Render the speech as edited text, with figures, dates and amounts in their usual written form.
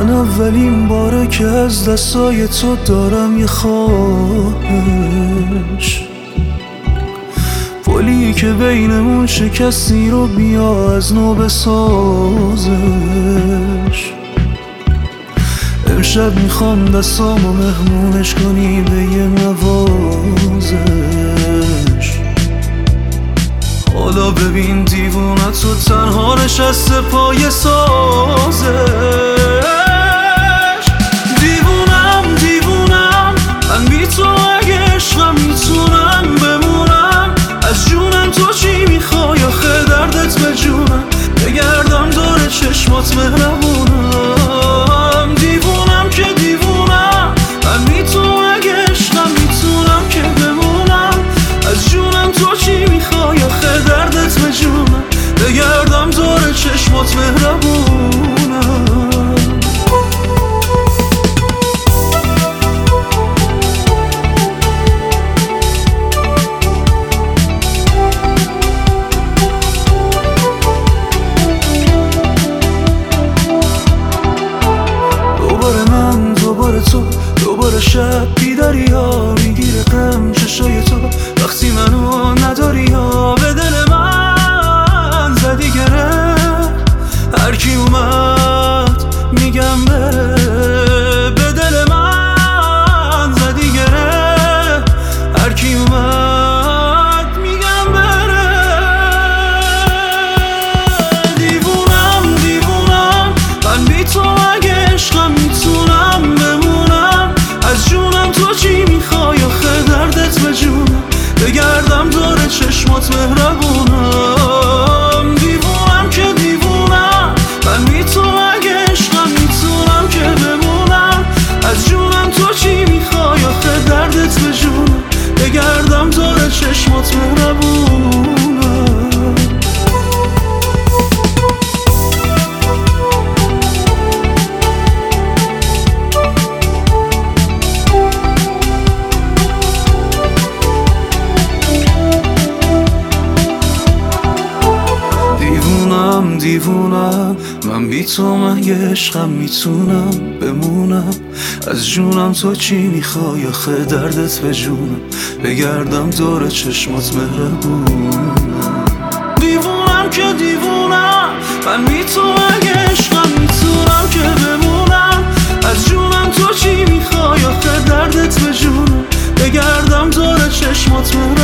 من اولین باره که از دستای تو دارم یه خواهش، پلی که بینمون شکستی رو بیا از نو بسازش. امشب میخوام دستامو مهمونش کنی به یه نوازش. حالا ببین دیوونه تو تنها نشسته پای سازش. دیوونم من بی تو اگه عشقم میتونم بمونم. از جونم تو چی میخوای آخه دردت به جونم. بگردم دور چشمات مهربونم. دیوونم که دیوونم من بی تو اگه عشقم میتونم که بمونم. از جونم تو چی میخوای آخه دردت به جونم. بگردم دور چشمات مهربونم. دوباره تو دوباره شب بیداری ها میگیره غم چشای تو وقتی منو نداری ها. به دل من زدی گره هر کی اومد میگم بره. به دل من زدی گره هر کی اومد میگم بره. دیوونم من بی تو اگه عشقم میتونم بمونم. از جونم تو چی میخوای آخه دردت به جونم. بگردم دور چشمات مهربونم. دیوونم که دیوونم من بی تو اگه عشقم میتونم که بمونم. از جونم تو چی میخوای آخه دردت به جونم. بگردم دور چشمات مهربونم. دیوونم من بی تو مگه عشقم میتونم بمونم. از جونم تو چی میخوای آخه دردت به جونم. بگردم دور چشمات مهربونم. دیوونم که دیوونم من بی تو مگه عشقم میتونم که بمونم. از جونم تو چی میخوای آخه دردت به جونم. بگردم دور چشمات مهربونم.